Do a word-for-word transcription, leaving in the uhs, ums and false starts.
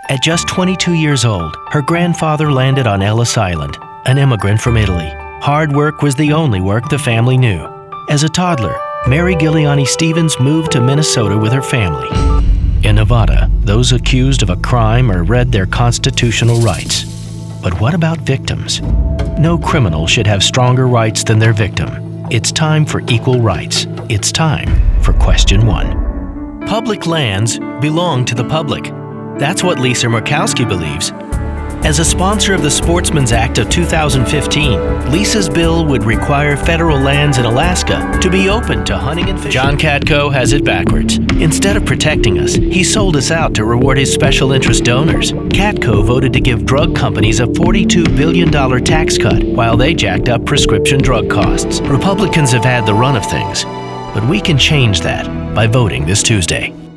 At just twenty-two years old, her grandfather landed on Ellis Island, an immigrant from Italy. Hard work was the only work the family knew. As a toddler, Mary Giuliani Stevens moved to Minnesota with her family. In Nevada, those accused of a crime are read their constitutional rights. But what about victims? No criminal should have stronger rights than their victim. It's time for equal rights. It's time for question one. Public lands belong to the public. That's what Lisa Murkowski believes. As a sponsor of the Sportsman's Act of two thousand fifteen, Lisa's bill would require federal lands in Alaska to be open to hunting and fishing. John Katko has it backwards. Instead of protecting us, he sold us out to reward his special interest donors. Katko voted to give drug companies a forty-two billion dollars tax cut while they jacked up prescription drug costs. Republicans have had the run of things, but we can change that by voting this Tuesday.